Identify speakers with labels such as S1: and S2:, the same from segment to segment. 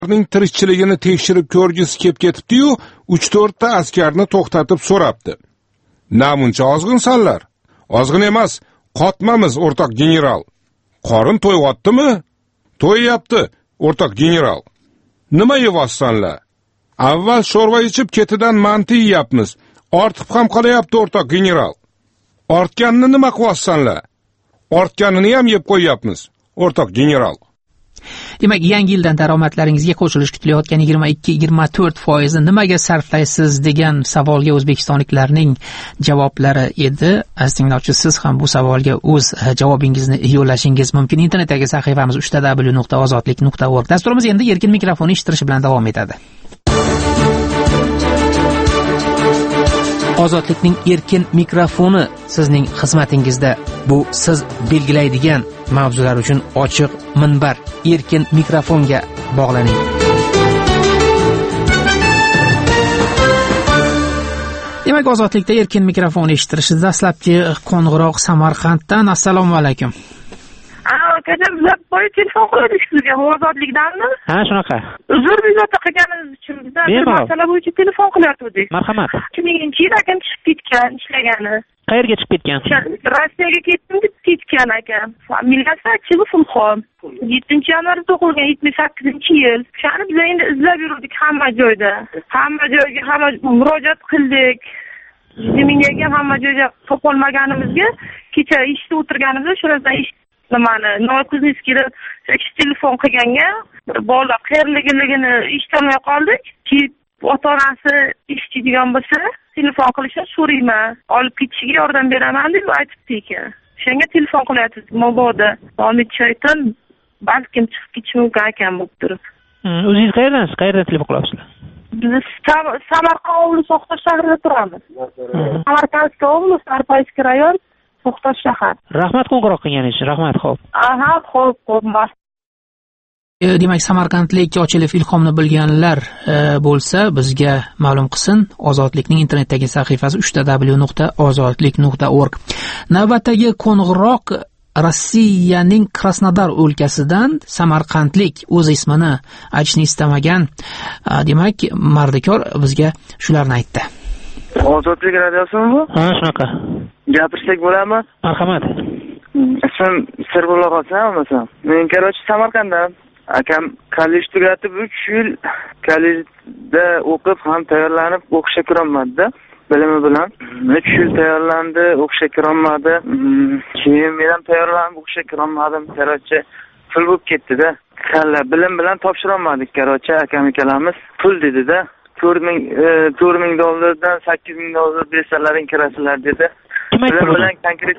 S1: ning tirikchiligini tekshirib ko'rgisi kelib ketibdi-yu, 3-4 ta askarni to'xtatib so'rabdi. "Namuncha ozg'insanlar?" "Ozg'in emas, qotmamiz, o'rtoq general." "Qorin to'yg'otdimi?" "To'yyapti, o'rtoq general." "Nima yeyapsanlar?" "Avval sho'rva ichib, ketidan manti yeyapmiz. Ortib ham qolyapti, o'rtoq general." "Ortganini nima qilyapsanlar?" "Ortganini ham yeb qo'yyapmiz, o'rtoq general."
S2: Demak, yangi yildan daromadlaringizga qo'shilish kutilayotgan 22-24% nimaga sarflaysiz degan savolga o'zbekistonliklarning javoblari edi. Aziz tinglovchi, siz ham bu savolga o'z javobingizni yo'llashingiz mumkin. Internetdagi sahifamiz www.ozodlik.org. Dasturimiz endi erkin mikrofonni eshittirish bilan davom etadi. Ozodlikning erkin mikrofoni sizning xizmatingizda. Bu siz belgilaydigan mavzular uchun ochiq minbar. Erkin mikrofonga bog'laning. Demak, ozodlikda erkin mikrofon eshittirish dastlabki qo'ng'iroq Samarqanddan. Assalomu alaykum.
S3: Akam bizlar boya telefon qildik sizga, ozodlikdanmi?
S4: Ha, shunaqa.
S3: Uzr, bezovta qilganingiz uchun bizlar bir masala bo'yicha telefon qilyaptik.
S4: Marhamat.
S3: 2000-yil akam chiqib ketgan, ishlagani.
S4: Qayerga chiqib ketgan?
S3: Rossiyaga ketdim deb ketgan akam. Familiyasi Achilov-Fulxon. 7-yanvarda tug'ilgan, 78-yil. Shani biz endi izlab yurdik hamma joyda. Hamma joyga murojaat qildik. Menga hamma joyga topolmaganimizga kecha ishda o'tirganimizda shuradan Nokuzneskida telefon qilganga bola qayerligini eshitolmay qoldik. Keyin ota-onasi eshitadigan bo'lsa, telefon qilishni so'rayman, olib ketishiga yordam beraman deb aytibdi ekan. Shunga telefon qilyapti. Mabodo Omid Shayton balkim chiqib ketishi mumkin ekan bo'lib turib.
S4: O'zingiz qayerdansiz? Qayerdan telefon qilyapsizlar?
S3: Biz Samarqand oblasi So'xtosh shahrida turamiz. Samarqandga oblast, Arpayskiy rayon, So'xtosh shahar.
S4: Rahmat qo'ng'iroq qilganingiz uchun. Rahmat, xo'p.
S3: Aha, xo'p.
S2: Demak, samarqandlik Ochilov Ilhomni bilganlar bo'lsa, bizga ma'lum qilsin. Ozodlikning internetdagi sahifasi www.ozodlik.org. Navbatdagi qo'ng'iroq Rossiyaning Krasnodar o'lkasidan samarqandlik o'z ismini aytishni istamagan, demak, mardikor bizga shularni aytdi.
S5: Ozodlik radiosimi bu?
S4: Ha, shunaqa.
S5: Gapirsak bo'ladimi?
S4: Marhamat.
S5: Ismim sir bo'la qolsa olmasam. Men Karochi Samarqanddan. Akam kollej tugatib 3 yil kollejda o'qib ham tayyorlanib o'qishga kirolmadi. Bilimi bilan 3 yil tayyorlandi, o'qishga kirolmadi. Keyin men ham tayyorlanib o'qishga kirolmadim. Karochi pul bo'lib ketdi-da. Bilim bilan topshirolmadik Karochi akam ikkalamiz. Pul dedi-da. $4,000 $8,000 bersalaring kirasizlar dedi. Bilim bilan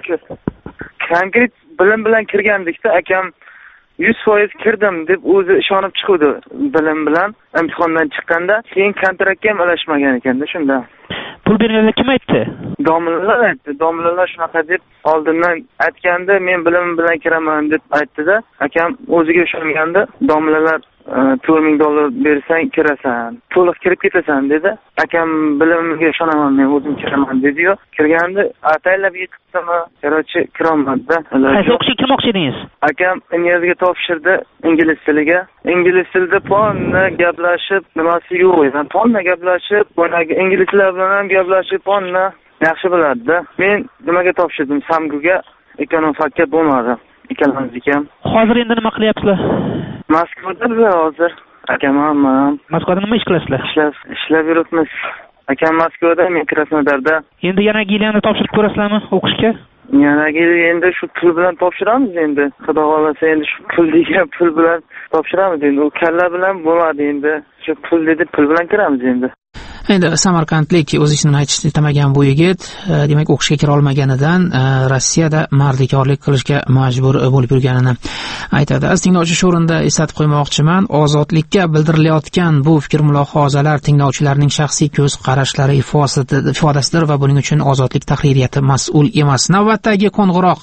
S5: konkret bilim bilan kirgandikda akam 100% kirdim deb o'zi ishonib chiqdi bilim bilan imtihondan chiqqanda. Keyin kontraktga ham alashmagan ekanda shunda.
S4: Pul berganlar kim aytdi?
S5: Domlalar aytdi. Domlalar shunaqa deb oldindan aytganda, men bilim bilan kiraman deb aytdi-da. Akam o'ziga ishonganda, domlalar $4,000 bersang kirasan, to'liq kirib ketasan dedi. Akam bilimga ishonaman, men o'zim kiraman dedi-yu. Kirganda ataylab yiqitdimi, Karochi kirolmadi-da.
S4: Qaysi o'qishga kirmoqchi edingiz?
S5: Akam inglizga topshirdi, ingliz tiliga. Ingliz tilida ponna gaplashib, nimasi yo'q edi. Ponna gaplashib, boyagi inglizlar bilan ham gaplashib, ponna yaxshi biladi-da. Men nimaga topshirdim? Samguga, ekonom fakka bo'lmadi. Ikkalamiz ham.
S4: Hozir endi nima qilyapsizlar?
S5: Moskvada hozir. Akam ham.
S4: Moskvada nima ish qilasizlar?
S5: Ishlab yuribmiz. Akam Moskvada, men Krasnodarda.
S4: Endi yana gilani topshirib ko'rasizlarmi o'qishga?
S5: Yana endi shu pul bilan topshiramiz endi. Xudo xolasa endi shu pul degan pul bilan topshiramiz endi. U kalla bilan bo'ladi endi. Shu pul dedi, pul bilan kiramiz endi.
S2: Endi samarqandlik o'z ismini aytishni istamagan bu yigit, demak, o'qishga kira olmaganidan Rossiyada mardikorlik qilishga majbur bo'lib yurganini aytadi. Aziz tinglovchi, shu o'rinda eslatib qo'ymoqchiman, ozodlikka bildirilayotgan bu fikr-mulohazalar tinglovchilarning shaxsiy ko'z qarashlari ifodasidir va buning uchun ozodlik tahririyati mas'ul emas. Navbatdagi qo'ng'iroq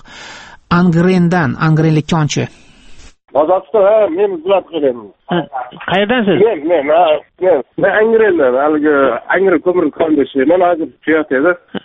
S2: Angrenlik konchi.
S6: Ozodlikda men bulat qilyapman.
S4: Qayerdansiz?
S6: Men Angrendan, haligi Angren ko'mir kondishi. Men hozir tuyat edi.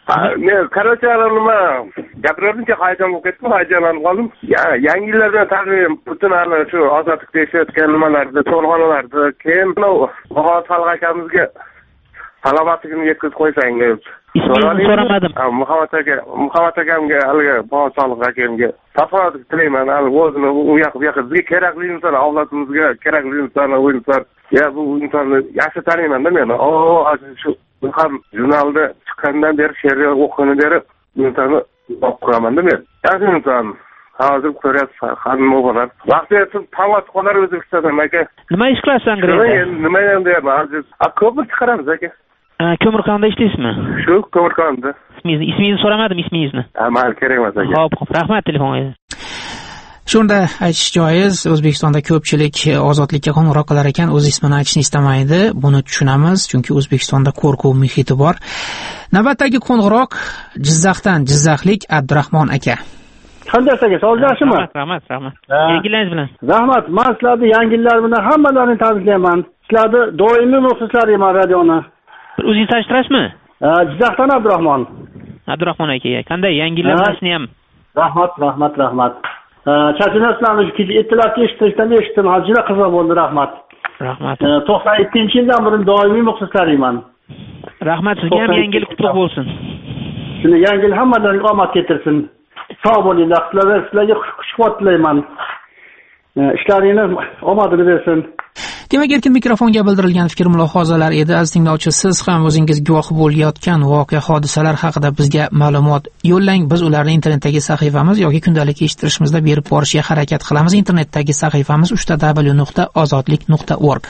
S6: Men qaracha nima gapirdimcha hayajon bo'lib ketdim, hayajonlanib qoldim. Yangi yillardan taqriban butun shu ozodlikda yashayotgan nimalarda, to'lg'onlarda, keyin Muhammad Xalq akamizga salomatligini yetkazib qo'ysangiz.
S4: Ismingizni so'ramadim.
S6: Muhammad akamga, haligi Muhammad Xalq akamga salomatlik tilayman. O'zini u yoq bu yoqqa bizga kerakli inson, avlodimizga kerakli inson, o'yinlar. Bu insonni yaxshi taniyman-da men. Shu ham jurnalda chiqqandan beri she'r o'qigandan beri insonni o'qiraman-da men. Yaxshi inson. Hozir ko'ryapsiz, hamma bo'ladi. Vaqti yetib tavbat qolar O'zbekistondan aka.
S4: Nima ish qilyapsiz Angrenda?
S6: Nima endi hozir ko'pni chiqaramiz aka.
S4: Ko'mirkonda ishlaysizmi?
S6: Shu ko'mirkonda.
S4: Ismingizni so'ramadim, ismingizni.
S6: Mayli, kerak emas aka.
S4: Xo'p, rahmat telefoningizga.
S2: Shunda aytish joiz, O'zbekistonda ko'pchilik ozodlikka qo'ng'iroq qilar ekan, o'z ismini aytishni istamaydi. Buni tushunamiz, chunki O'zbekistonda qo'rquv muhiti bor. Navbatdagi qo'ng'iroq Jizzaxdan, Jizzaxlik Abdurahmon aka.
S7: Qanday aka, sog'lik yaxshimi?
S4: Rahmat. Yangilaringiz bilan.
S7: Rahmat. Men sizlarni yangi yillar bilan hammalarini tabriklayman. Sizlarni doimiy muxlislaringman radioni.
S4: Bir o'zingiz tanishtirasizmi?
S7: Jizzaxdan Abdurahmon.
S4: Abdurahmon aka, qanday yangi yillar bilan ham?
S7: Rahmat. Chaqinasizlarni ertalabki eshitishdan eshitdim. Juda qiziq bo'ldi, rahmat. 92-yildan beri doimiy muxlislaringman.
S4: Rahmat, sizga ham yangi yil qutlug' bo'lsin.
S7: Shuni yangi yil hammalaringga omad keltirsin. Sog' bo'linglar, sizlarga xush-quvvat tilayman. Ishlaringiz omadini bersin.
S2: Demak, erkin mikrofonga bildirilgan fikr mulohazalar edi. Aziz tinglovchi, siz ham o'zingiz guvoh bo'layotgan voqea hodisalar haqida bizga ma'lumot yo'llang. Biz ularni internetdagi sahifamiz yoki kundalik eshittirishimizda berib borishga harakat qilamiz. Internetdagi sahifamiz www.ozodlik.org.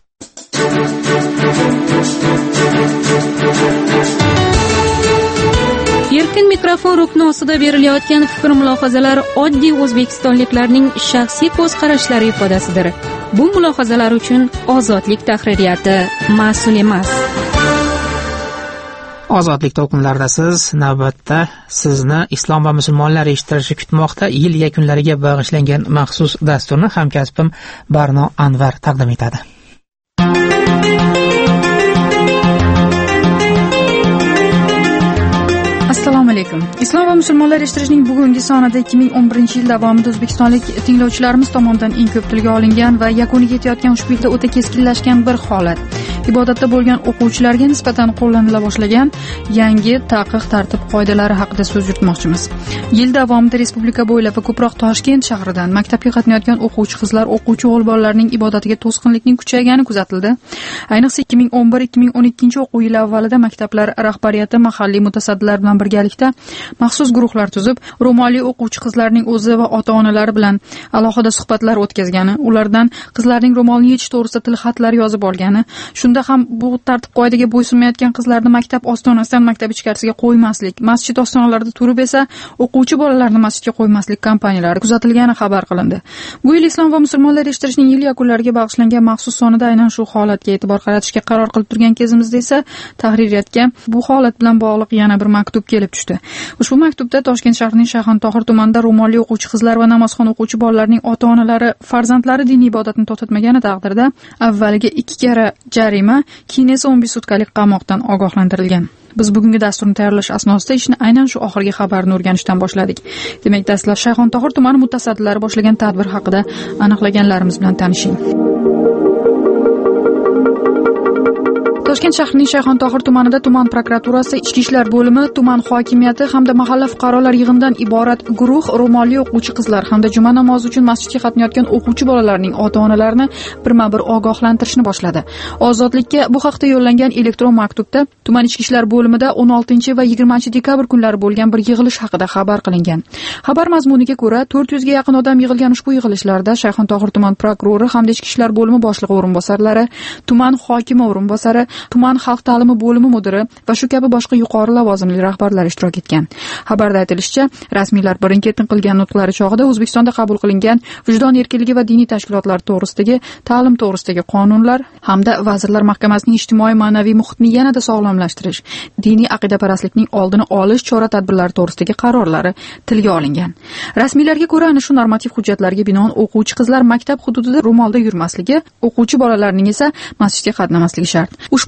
S8: Erkin mikrofon rukni ostida berilayotgan fikr mulohazalar oddiy o'zbekistonliklarning shaxsiy ko'z qarashlari ifodasidir. Bu mulohazalar uchun Ozodlik tahririyati mas'ul emas.
S2: Ozodlik to'lqinlaridasiz. Navbatda sizni islom va musulmonlar eshittirishi kutmoqda. Yil yakunlariga bag'ishlangan maxsus dasturni hamkasbim Barno Anvar taqdim etadi.
S9: Assalomu alaykum. Islom va musulmonlar eshittirishning bugungi sonida 2011-yil davomida o'zbekistonlik tinglovchilarimiz tomonidan eng ko'p tilga olingan va yakuniga yetayotgan ushbu yilda o'ta keskinlashgan bir holat. Ibodatda bo'lgan o'quvchilarga nisbatan qo'llanila boshlagan yangi taqiq tartib qoidalari haqida so'z yuritmoqchimiz. Yil davomida respublika bo'ylab va ko'proq Toshkent shahridan maktabga qatnayotgan o'quvchi qizlar, o'quvchi o'g'il bolalarning ibodatiga to'sqinlikning kuchaygani kuzatildi. Ayniqsa 2011-2012 o'quv yili avvalida maktablar rahbariyati mahalliy mutasaddilar bilan birgalikda maxsus guruhlar tuzib, ro'molli o'quvchi qizlarning o'zi va ota-onalari bilan alohida suhbatlar o'tkazgani, ulardan qizlarning ro'molni yechish to'g'risida tilxatlar yozib olgani, shunda ham bu tartib qoidaga bo'ysunmayotgan qizlarni maktab ostonasidan maktab ichkarisiga qo'ymaslik, masjid ostonalarida turib esa o'quvchi bolalarni masjidga qo'ymaslik kampaniyalari kuzatilgani xabar qilindi. Bu yil islom va musulmonlar eshittirishning yil yakunlariga bag'ishlangan maxsus sonida aynan shu holatga e'tibor qaratishga qaror qilib turgan kezimizda esa tahririyatga bu holat bilan bog'liq yana bir maktub kelib tushdi. Ushbu maktubda Toshkent shahrining Shayxontohur tumanida ro'molli o'quvchi qizlar va namozxon o'quvchi bolalarning ota-onalari farzandlari diniy ibodatni to'xtatmagani taqdirda avvaliga 2 karra jarima, keyin esa 15 sutkalik qamoqdan ogohlantirilgan. Biz bugungi dasturni tayyorlash asnosida ishni aynan shu oxirgi xabarni o'rganishdan boshladik. Demak, dastlab Shayxontohur tumani mutasaddilari boshlagan tadbir haqida aniqlaganlarimiz bilan tanishing. Toshkent shahrining Shayxontohur tumanida tuman prokuraturasi, ichki ishlar bo'limi, tuman hokimiyati hamda mahalla fuqarolar yig'inidan iborat guruh ro'molli o'quvchi qizlar hamda juma namozi uchun masjidga qatnayotgan o'quvchi bolalarning ota-onalarini birma-bir ogohlantirishni boshladi. Ozodlikka bu haqda yo'llangan elektron maktubda tuman ichki ishlar bo'limida 16 va 20 dekabr kunlari bo'lgan bir yig'ilish haqida xabar qilingan. Xabar mazmuniga ko'ra, 400 ga yaqin odam yig'ilgan ushbu yig'ilishlarda Shayxontohur tuman prokurori hamda ichki ishlar bo'limi boshlig'i o'rinbosarlari, tuman hokimi o'rinbosari, tuman xalq ta'limi bo'limi mudiri va shu kabi boshqa yuqori lavozimli rahbarlar ishtirok etgan. Xabarda aytilishicha, rasmiylar birin-ketin qilgan nutqlari chog'ida O'zbekistonda qabul qilingan vijdon erkinligi va diniy tashkilotlar to'g'risidagi, ta'lim to'g'risidagi qonunlar hamda Vazirlar Mahkamasining ijtimoiy ma'naviy muhitni yanada sog'lomlashtirish, diniy aqidaparastlikning oldini olish chora-tadbirlari to'g'risidagi qarorlari tilga olingan. Rasmiylarga ko'ra, ana shu normativ hujjatlarga binoan o'quvchi qizlar maktab hududida ro'molda yurmasligi, o'quvchi bolalarning esa masjidga qatnamasligi shart. Ushbu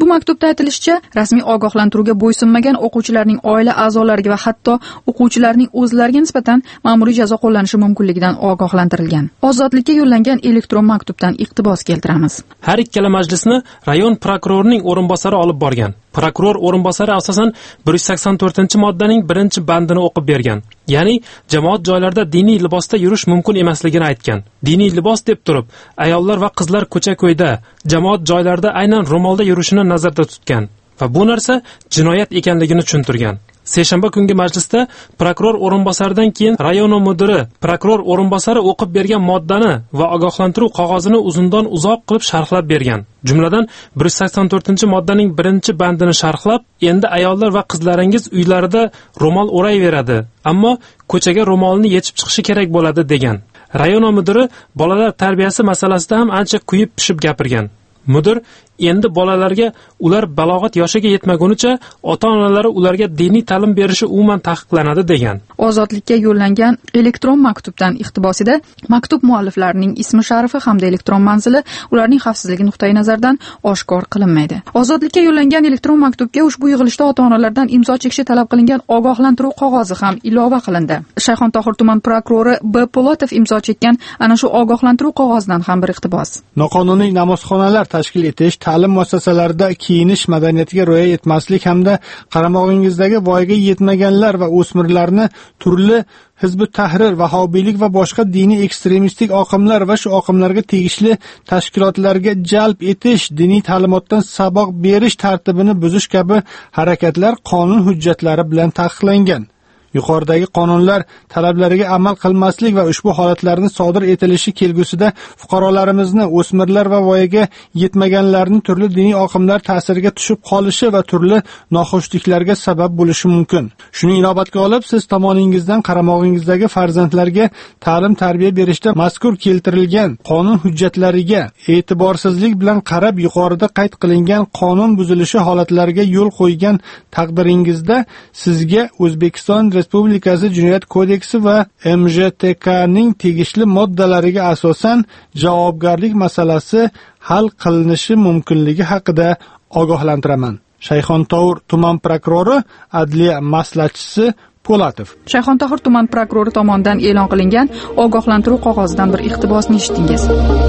S9: maktubda aytilishicha, rasmiy ogohlantiruvga bo'ysunmagan o'quvchilarning oila a'zolariga va hatto o'quvchilarning o'zlariga nisbatan ma'muriy jazo qo'llanishi mumkinligidan ogohlantirilgan. Ozodlikka yo'llangan elektron maktubdan iqtibos keltiramiz.
S10: Har ikkala majlisni rayon prokurorining o'rinbosari olib borgan. Prokuror o'rinbosari asosan 184-moddaning 1-bandini o'qib bergan. Ya'ni jamoat joylarida diniy libosda yurish mumkin emasligini aytgan. Diniy libos deb turib, ayollar va qizlar ko'cha-ko'yda, jamoat joylarida aynan ro'molda yurishini nazarda tutgan va bu narsa jinoyat ekanligini tushuntirgan. Seshanba kungi majlisda prokuror o'rinbosaridan keyin rayon mudiri prokuror o'rinbosari o'qib bergan moddani va ogohlantiruv qog'ozini uzundan uzoq qilib sharhlab bergan. Jumladan 184-moddaning 1-bandini sharhlab, endi ayollar va qizlaringiz uylarida ro'mol o'rayveradi, ammo ko'chaga ro'molni yechib chiqishi kerak bo'ladi degan. Rayon mudiri bolalar tarbiyasi masalasida ham ancha kuyib pishib gapirgan. Mudir endi bolalarga ular balog'at yoshiga yetmagunicha ota-onalari ularga diniy ta'lim berishi umuman taqiqlanadi degan.
S9: Ozodlikka yo'llangan elektron maktubdan iqtibosida maktub mualliflarining ismi sharifi hamda elektron manzili ularning xavfsizligi nuqtai nazaridan oshkor qilinmaydi. Ozodlikka yo'llangan elektron maktubga ushbu yig'ilishda ota-onalardan imzo chekishi talab qilingan ogohlantiruv qog'ozi ham ilova qilindi. Shayxontohur tuman prokurori B. Po'latov imzo chekkan ana shu ogohlantiruv qog'ozidan ham bir iqtibos.
S11: Noqonuniy namozxonalar tashkil etish, ta'lim muassasalarida kiyinish madaniyatiga rioya etmaslik hamda qaramog'ingizdagi voyaga yetmaganlar va o'smirlarni turli Hizb-ut Tahrir, vahobiylik va boshqa diniy ekstremistik oqimlar va shu oqimlarga tegishli tashkilotlarga jalb etish, diniy ta'limotdan saboq berish tartibini buzish kabi harakatlar qonun hujjatlari bilan taqiqlangan. Yuqoridagi qonunlar talablariga amal qilmaslik va ushbu holatlarning sodir etilishi kelgusida fuqarolarimizni, o'smirlar va voyaga yetmaganlarning turli diniy oqimlar ta'siriga tushib qolishi va turli noxushliklarga sabab bo'lishi mumkin. Shuni inobatga olib, siz tomoningizdan qaramog'ingizdagi farzandlarga ta'lim tarbiya berishda mazkur keltirilgan qonun hujjatlariga e'tiborsizlik bilan qarab, yuqorida qayd qilingan qonun buzilishi holatlariga yo'l qo'ygan taqdiringizda sizga O'zbekiston Respublikasi Jinoyat kodeksi va MJTKning tegishli moddalariga asosan javobgarlik masalasi hal qilinishi mumkinligi haqida ogohlantiraman. Shayxontohur tuman prokurori, adliya maslahatchisi Po'latov.
S9: Shayxontohur tuman prokurori tomonidan e'lon qilingan ogohlantiruv qog'ozidan bir iqtibosni eshitdingiz.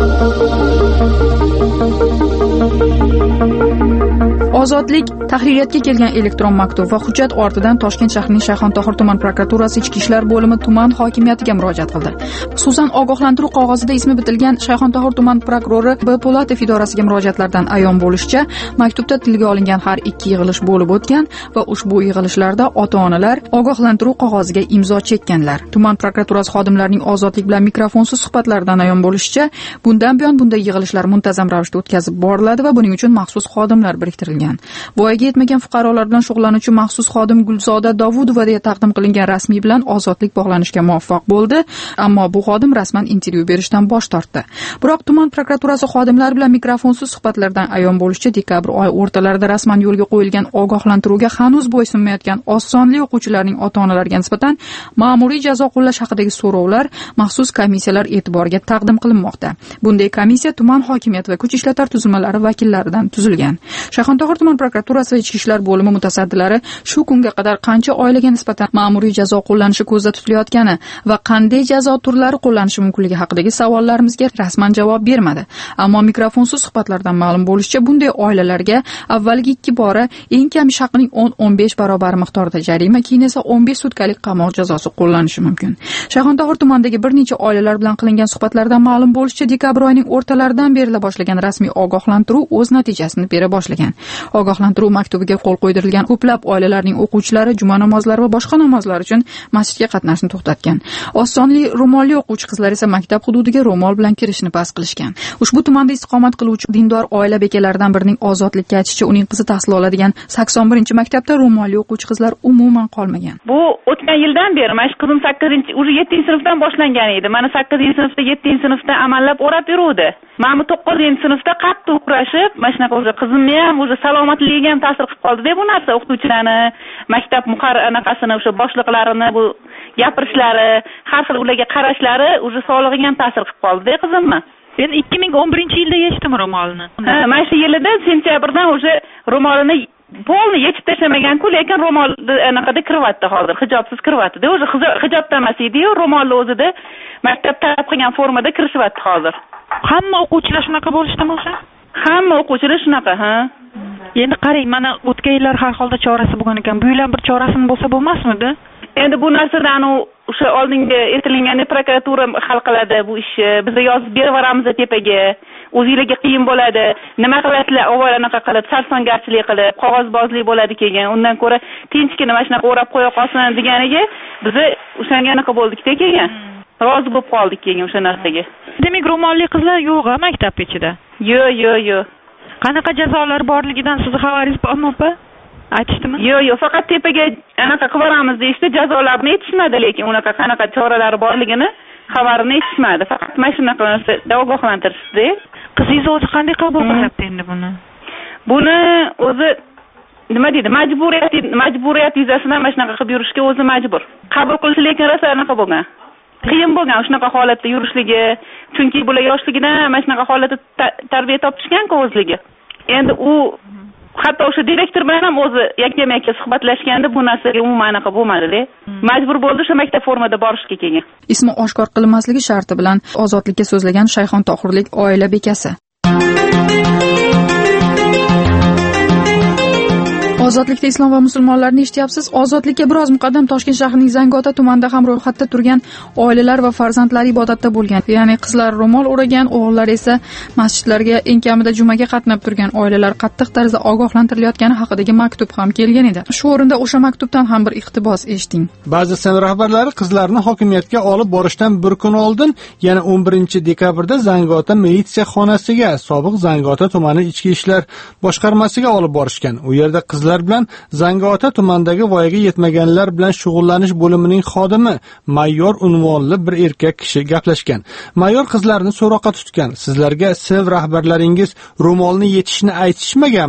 S9: Ozodlik tahririyatga kelgan elektron maktub va hujjat ortidan Toshkent shahrining Shayxontohur tuman prokuraturasi Ichki ishlar bo'limi tuman hokimiyatiga murojaat qildi. Xususan, ogohlantiruv qog'ozida ismi bitilgan Shayxontohur tuman prokurori B. Po'latov idorasiga murojaatlardan ayon bo'lishicha, maktubda tilga olingan har ikki yig'ilish bo'lib o'tgan va ushbu yig'ilishlarda ota-onalar ogohlantiruv qog'oziga imzo chekkanlar. Tuman prokuraturasi xodimlarining ozodlik bilan mikrofonsiz suhbatlaridan ayon bo'lishicha, bundan buyon bunday yig'ilishlar muntazam ravishda o'tkazib boriladi va buning uchun maxsus xodimlar biriktirilgan. Voyaga yetmagan fuqarolar bilan shug'ullanuvchi maxsus xodim Gulzoda Dovudovaga taqdim qilingan rasmiy bilan ozodlik bog'lanishga muvaffaq bo'ldi, ammo bu xodim rasman intervyu berishdan bosh tortdi. Biroq tuman prokuraturasi xodimlari bilan mikrofonsiz suhbatlardan ayon bo'lishicha, dekabr oyi o'rtalarida rasman yo'lga qo'yilgan ogohlantiruvga hanuz bo'ysunmayotgan oz sonli o'quvchilarning ota-onalariga nisbatan ma'muriy jazo qo'llash haqidagi so'rovlar maxsus komissiyalar e'tiboriga taqdim qilinmoqda. Bunday komissiya tuman hokimiyati va kuch ishlatar tuzilmalari vakillaridan tuzilgan. Shayxontohur tuman prokuraturasi va ichki ishlar bo'limi mutasaddilari shu kunga qadar qancha oilaga nisbatan ma'muriy jazo qo'llanishi ko'zda tutilayotgani va qanday jazo turlari qo'llanishi mumkinligi haqidagi savollarimizga rasman javob bermadi. Ammo mikrofonsiz suhbatlardan ma'lum bo'lishicha, bunday oilalarga avvalgi 2 bora eng kam haqining 10-15 barobar miqdorda jarima, keyin esa 15 sutkalik qamoq jazosi qo'llanishi mumkin. Shayxontohur tumanidagi bir necha oilalar bilan qilingan suhbatlardan ma'lum bo'lishicha, dekabr oyining o'rtalaridan beri boshlagan rasmiy ogohlantiruv o'z natijasini bera boshlagan. Ogohlantiruv maktubiga qo'l qo'ydirilgan ko'plab oilalarning o'quvchilari juma namozlari va boshqa namozlar uchun masjidga qatnashni to'xtatgan. Oz sonli ro'molli o'quvchi qizlar esa maktab hududiga ro'mol bilan kirishni bas qilishgan. Ushbu tumanda istiqomat qiluvchi dindor oila bekalaridan birining ozodlikka aytishicha, uning qizi tahsil oladigan 81-maktabda ro'molli o'quvchi qizlar umuman qolmagan.
S12: Bu o'tgan yildan beri mana shu qizim 7-sinfdan boshlangan edi. Mana 8-sinfda, 7-sinfda amallab o'rab yuruvdi. Mana 9-sinfda qattiq uğraşib, mana shunaqa o'sha qizimni ham o'sha salomatligiga ham ta'sir qilib qoldi-da bu narsa. O'qituvchilarni, maktab muqarrarasini, o'sha boshliqlarini bu gapirishlari, har xil ularga qarashlari o'sha sog'lig'iga ham ta'sir qilib qoldi-da qizimni.
S13: endi 2011-yilda yechdimi ro'molni?
S12: Ha, mana shu yilida sentyabrdan o'sha ro'molini polni yechib tashlamagan-ku, lekin ro'molni anaqada kiryapti hozir, hijobsiz kiryapti. O'zi hijobda emas edi-yu, ro'molni o'zida maktabda talab qilgan formada kirishyapti hozir.
S13: Hamma o'quvchilar shunaqa bo'lishdimi o'sha?
S12: Hamma o'quvchilar shunaqa, ha.
S13: Endi qarang, mana o'tgan yillar har holda chorasi bo'lgan ekan. Bu yil ham bir chorasini bo'lsa bo'lmasmidi?
S12: Endi bu narsani o'sha oldingi aytilgan prokuratura hal qiladi bu ishni. Biz yozib berib yuboramiz tepaga. O'zingizlarga qiyin bo'ladi. Nima qilasizlar? Avval anaqa qilib, sarsongarchilik qilib, qog'ozbozlik bo'ladi keyin. Undan ko'ra tinchgina mana shunaqa o'rab qo'ya qolsin deganiga biz o'shanga anaqa bo'ldik-da keyin. Rozi bo'lib qoldik keyin o'sha narsaga.
S13: Demak, ro'molli qizlar yo'q-a maktab ichida?
S12: Yo'q.
S13: Qanaqa jazolar borligidan sizni xabaringiz bormi opa? Aytishdimi?
S12: Yo'q, faqat tepaga anaqa qilib boramiz deyishdi, jazolarni aytishmadi, lekin unaqa qanaqa choralari borligini xabarini aytishmadi. Faqat mana shunaqa narsada ogohlantirishdi.
S13: Qizingiz o'zi qanday qabul qilyapti endi buni?
S12: Buni o'zi nima deydi? Majburiyat yuzasidan mana shunaqa qilib yurishga o'zi majbur. Qabul qilish lekin rosa anaqa bo'lgan. Qiyin bo'lgan shunaqa holatda yurishligi, chunki bular yoshligidan mana shunaqa holatda tarbiya topishgan-ku o'zligi. Endi u hatto o'sha direktor bilan ham o'zi yakka-makka suhbatlashganda bu narsaga umuman anaqa bo'lmadi-da. Majbur bo'ldi o'sha maktab formada borishga keyin.
S9: Ismi oshkor qilinmasligi sharti bilan ozodlikka so'zlagan Shayxon Tohirlik oila bekasi. Ozodlikda islom va musulmonlarni eshityapsiz. Ozodlikka biroz muqaddam Toshkent shahrining Zangiota tumanida ham ro'yxatda turgan oilalar va farzandlari ibodatda bo'lgan. Ya'ni qizlar ro'mol o'ragan, o'g'illar esa masjidlarga eng kamida jumaga qatnab turgan oilalar qattiq tarzda ogohlantirilayotgani haqidagi maktub ham kelgan edi. Shu o'rinda o'sha maktubdan ham bir iqtibos eshiting.
S11: Ba'zi sen rahbarlari qizlarni hokimiyatga olib borishdan bir kun oldin, yana 11-dekabrda Zangiota militsiya xonasiga, sobiq Zangiota tumani ichki ishlar boshqarmasiga olib borishgan. U yerda qizlar bilan Zangiota tumanidagi voyaga yetmaganlar bilan shug'ullanish bo'limining xodimi Mayor unvonli bir erkak kishi gaplashgan. Mayor qizlarni so'roqqa tutgan. Sizlarga sinf rahbarlaringiz ro'molni yechishni aytishmagan